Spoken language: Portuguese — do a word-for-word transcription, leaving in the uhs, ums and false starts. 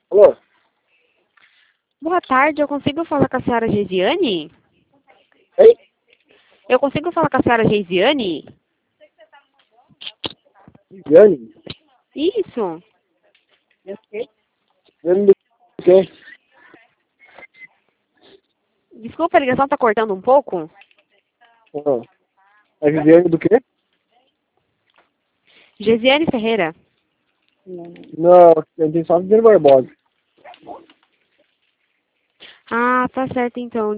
Alô? Boa tarde, eu consigo falar com a senhora Geisiane? Ei? Eu consigo falar com a senhora Geisiane? Viviane? Isso. Viviane do quê? Desculpa, a ligação tá cortando um pouco. Ah, é Viviane do quê? Geisiane Ferreira. Não, eu tenho só Viviane Barbosa. Ah, tá certo então.